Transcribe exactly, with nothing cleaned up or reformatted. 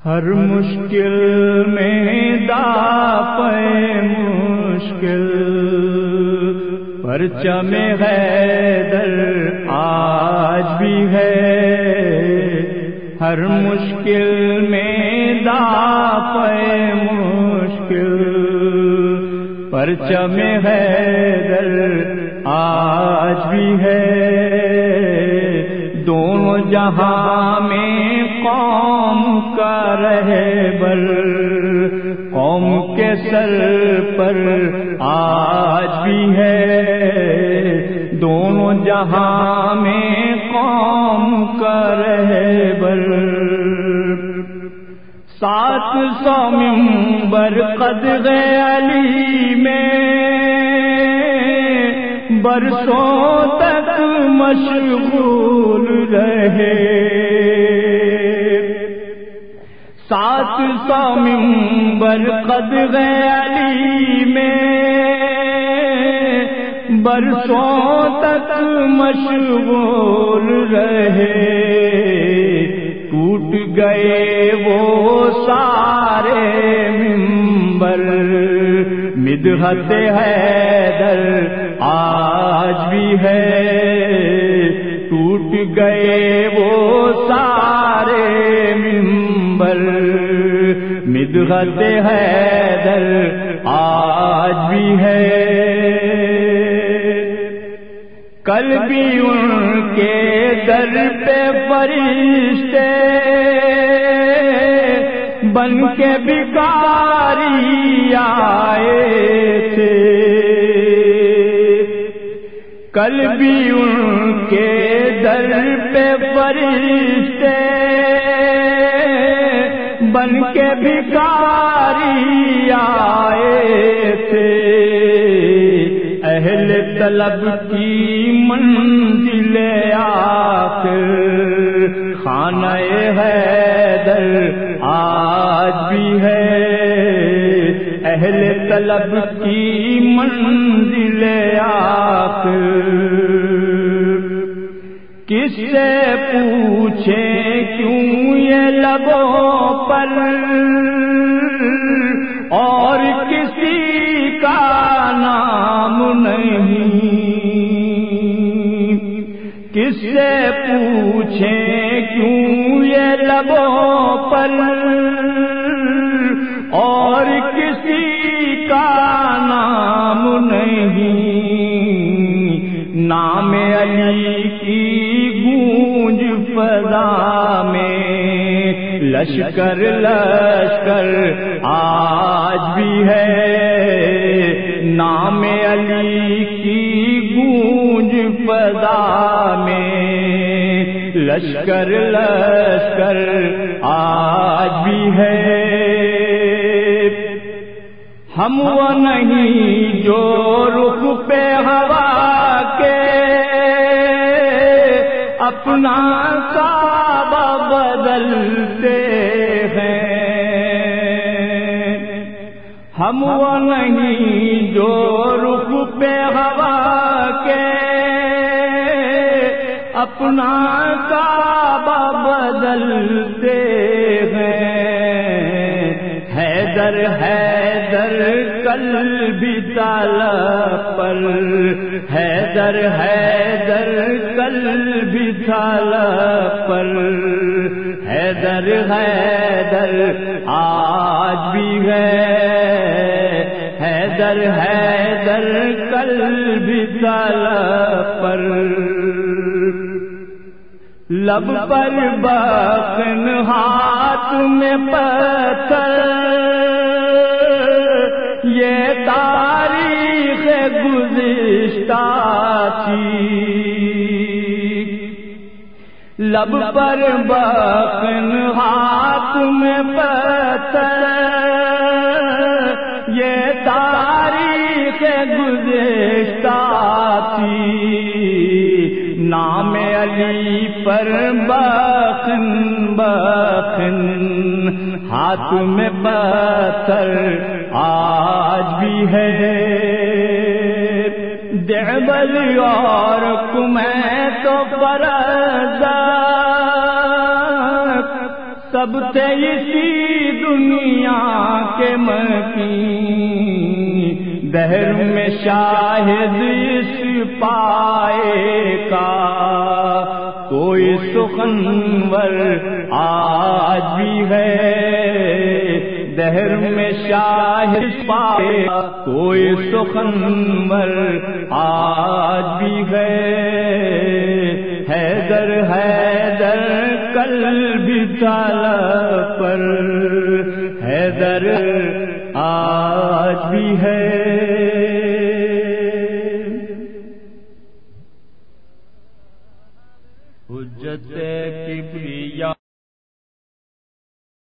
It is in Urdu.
ہر مشکل میں دافع مشکل پرچم حیدر آج بھی ہے، ہر مشکل میں دافع مشکل پرچم حیدر آج بھی ہے، دونوں جہاں میں قوم کا رہبر قوم کے سر پر آج بھی ہے، دونوں جہاں میں قوم کا رہبر سات سو منبر قدر علی میں برسوں تک مشغول رہے، سات سو منبر قدر علی میں برسوں تک مشغول رہے، ٹوٹ گئے وہ سارے منبر، مدحت حیدر آج بھی ہے، ٹوٹ گئے وہ سارے منبر، مدحت حیدر آج بھی ہے، کل بھی ان کے در پہ فرشتے بن کے بھکاری آئے تھے، کل بھی ان کے در پہ فرشتے بن کے بھکاری آئے تھے، اہل طلب کی منزل آخر خانہ حیدر آج بھی ہے، اہل طلب کی منزل آخر کس سے پوچھیں کیوں یہ لبوں پر اور کسی کا نام نہیں، کس سے پوچھیں کیوں یہ لبوں پر اور کسی کا نام نہیں، نام علی کی گونج فضا میں لشکر لشکر آج بھی ہے، نام علی کی گونج فضا میں لشکر لشکر آج بھی ہے، ہم وہ نہیں جو رخ پہ ہوا کے اپنا کعبہ بدلتے ہیں، ہم وہ نہیں جو رخ پہ ہوا کے اپنا کعبہ بدلتے ہیں، حیدر حیدر کل بھی طلب پر، حیدر حیدر کل بھی طلب پر، حیدر حیدر آج بھی ہے، حیدر حیدر کل بھی طلب پر، لب پر بخن ہاتھ میں پتھر، یہ تاریخ گزشتہ تھی، لب پر بخن ہاتھ میں پتھر، یہ تاریخ گزشتہ تھی، نام علی پر بخن بخن ہاتھ میں پتھر آج بھی ہے، دیوبند اور کمیں تو فرزدق سب تھے اسی دنیا کے مکین، دہر میں شاہد اس پائے کا کوئی سخنور آج بھی ہے، دہر میں شاہد پائے کا کوئی سخنور آج بھی ہے، حیدر حیدر کل بھی طلب پر حیدر آ